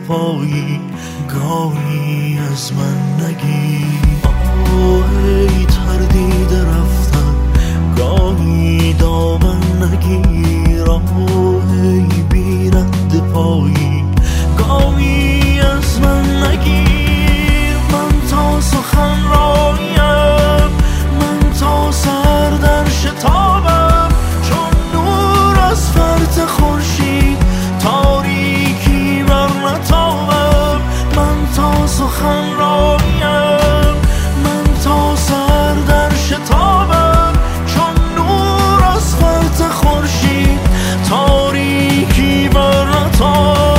پایی گاهی از من نگیر. ای تردیده رفتم گاهی دامن نگیر. ای بی رد پایی گاهی از من نگیر. من تا سخن رایم، من تا سر در شتابم، چون نور از فرط خورشید تاریکی بر نتابم. من تا سخن رایم، من تا سر در شتابم، چون نور از فرط خورشید تاریکی بر نتابم.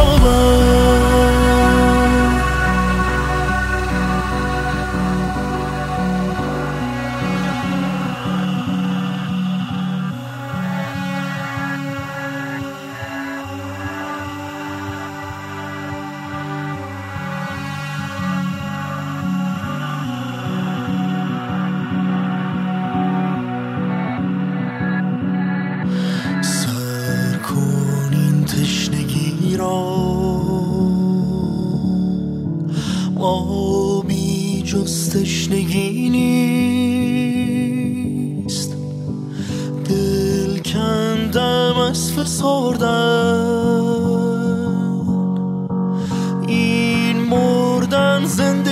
تشنگی را آبی جز تشنگی نیست. دل کندم از فسردن، این مردن زنده